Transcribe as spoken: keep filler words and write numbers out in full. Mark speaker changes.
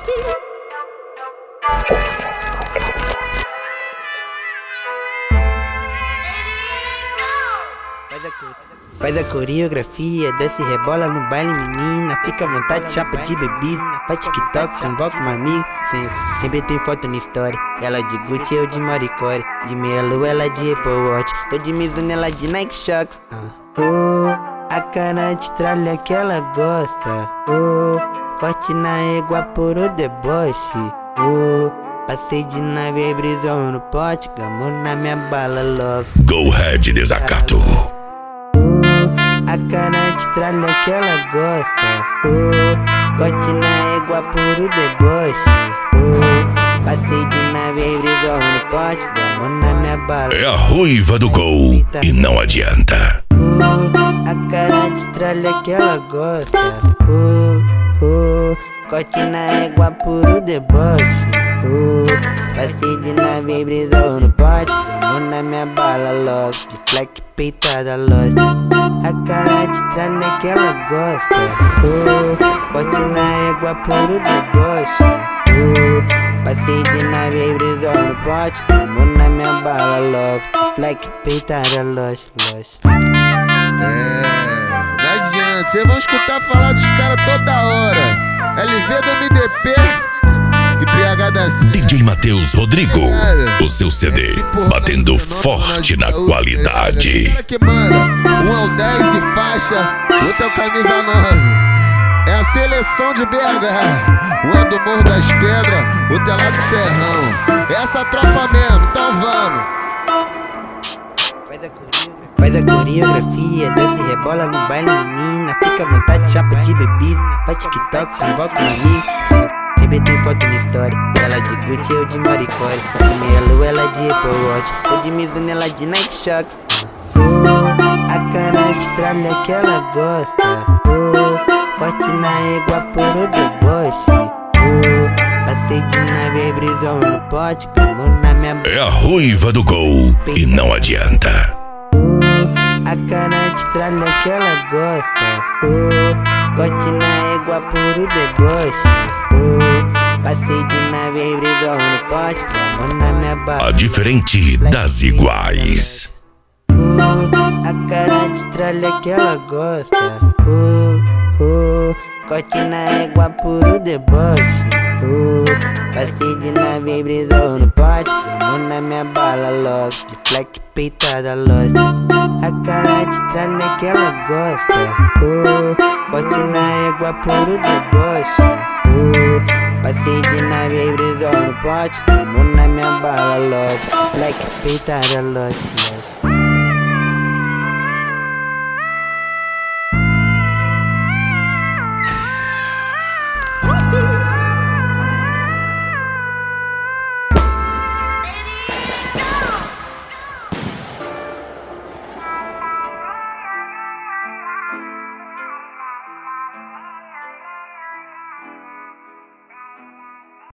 Speaker 1: Faz a coreografia, desce e rebola no baile, menina. Fica à vontade, chapa de bebida. Faz TikTok, convoca uma amiga. Sempre, sempre tem foto na história. Ela de Gucci, eu de Maricore. De meia lua, ela de Apple Watch. Tô de Mizuno, ela de Nike Shox. uh. Oh, a cara de tralha que ela gosta. Oh, corte na égua por o deboche. Oh, passei de nave, brisou no pote. Gamou na minha bala, love.
Speaker 2: Go ahead, desacato.
Speaker 1: A cara de tralha que ela gosta. Oh, corte na égua por o deboche. Oh, passei de nave, brisou no pote. Gamou na minha bala.
Speaker 2: É a ruiva do gol e não adianta.
Speaker 1: Oh, a cara de tralha que ela gosta. Oh, oh, corte na égua por o deboche. Oh, passei de nave, brisou no pote. Gamou na minha bala, love. De fleck peitada, lost. A cara de tralha que ela gosta. Oh, corte na égua por o deboche. Oh, passei de nave, brisou no pote. Gamou na minha bala, love. De fleck peitada, lost, lost.
Speaker 3: É, não adianta, cês vão escutar falar dos caras toda hora. L V do M D P e P H da C.
Speaker 2: D J Matheus Rodrigo, o seu C D, batendo forte na qualidade.
Speaker 3: Cara que manda, um é o dez e faixa, outro é o camisa nove. É a seleção de B H, um é do Morro das Pedras, outro é lá do Serrão. É essa tropa mesmo, então vamos.
Speaker 1: Faz a coreografia, desce e rebola no baile, menina. Fica à vontade, chapa de bebida. Faz TikTok, convoca um amigo. Sempre tem foto na história. Ela de Gucci, eu de Maricore. De meia lua, ela de Apple Watch. Eu de Mizuno, ela de Nike Shox. Oh, a cara de tralha que ela gosta. Oh, corte na égua por o deboche. Oh, passei de nave, brisou no pote. Gamou na minha
Speaker 2: É a ruiva do gol e não adianta.
Speaker 1: A cara de tralha que ela gosta. Oh, corte na égua por o deboche. Oh, passei de nave, brisou no pote. Gamou na minha bala.
Speaker 2: A diferente das iguais.
Speaker 1: Oh, a cara de tralha que ela gosta. Oh, oh, corte na égua por o deboche. Oh, passei de nave, brisou no pote. Gamou na minha bala, love. De fleck peitada, lost. A cara de tralha que ela gosta. Oh, corte na égua por o deboche. Oh, passei de nave, brisou no pote. Gamou na minha bala, love. Fleck peitada, lost, lost.